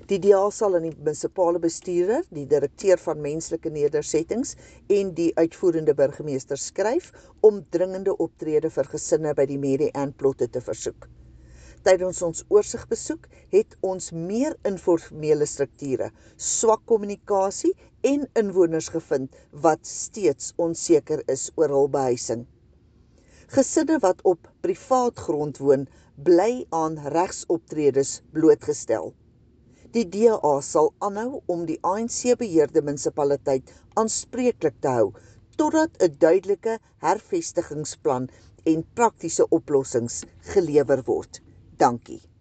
Die DA sal aan die munisipale bestuurder, die direkteur van menslike nedersettings en die uitvoerende burgemeester skryf om dringende optrede vir gesinne by die Mary Ann plotte te versoek. Tydens ons oorsigbesoek het ons meer informele strukture, swak kommunikasie en inwoners gevind wat steeds onseker is oor hul behuising. Gesinne wat op privaat grond woon, bly aan regsoptredes blootgestel. Die DA sal aanhou om die ANC-beheerde munisipaliteit aanspreeklik te hou, totdat 'n duidelike hervestigingsplan en praktiese oplossings gelewer word. Dankie.